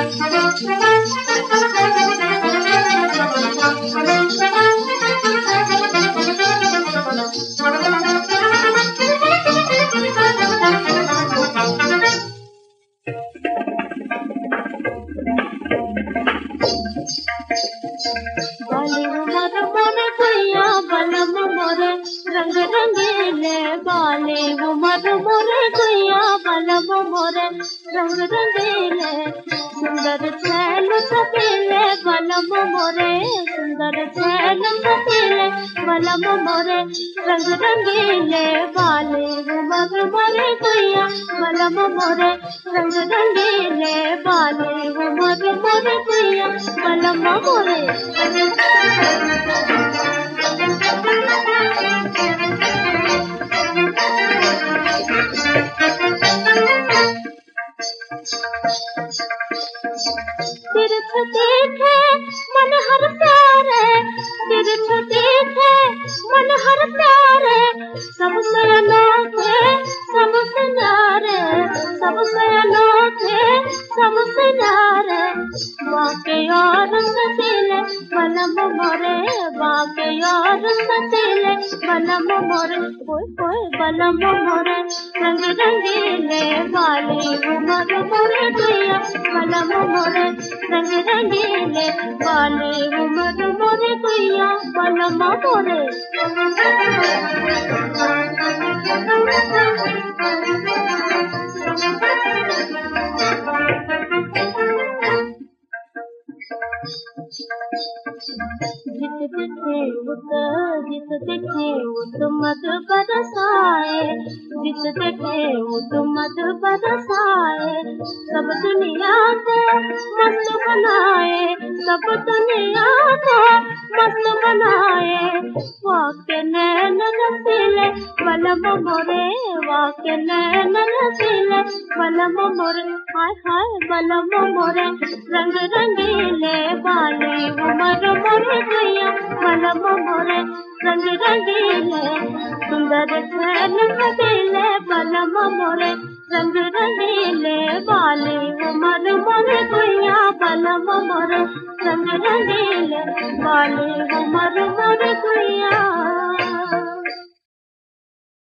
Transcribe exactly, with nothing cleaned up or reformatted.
रंग रंगीले बाले उमर मोरे गुया बलम मोरे रंग रंगीले सुंदर छैल सतीले बलम मोरे सुंदर छैल सतीले बलम मोरे रंग रंगीले बाले उमर मोरे गुया बलम मोरे रंग रंगीले बाले उमर मोरे गुया बलम मोरे तीर्थ देखे मन हर प्यारे तीर्थ देखे मन हर प्यारे सबसे अनोखे सबसे न्यारे सबसे अनोखे सबसे न्यारे वाके और सतीले बलम मोरे वाके और सतीले बलम मोरे कोई कोई बलम मोरे रंग रंगीले वाली उमर मोरे गुया बलम मोरे रंग रंगीले वाली उमर मोरे गुया बलम मोरे जित दिखे उत जित दिखे उत मत बरसाए जित दिखे उत मत बरसाए सब दुनिया को मस्त बनाए सब दुनिया को मस्त बनाए वाके नैन नसीले बलम मोरे वाके नैन नसीले बलम मोरे हाय हाय बलम मोरे रंग रंगीले बाले उमर मोरे गुया बलम मोरे रंग रंगीले सुंदर छैल सतीले बलम मोरे रंग रंगीले बाले उमर मोरे गुया बलम मोरे रंग रंगीले बाले उमर मोरे गुया।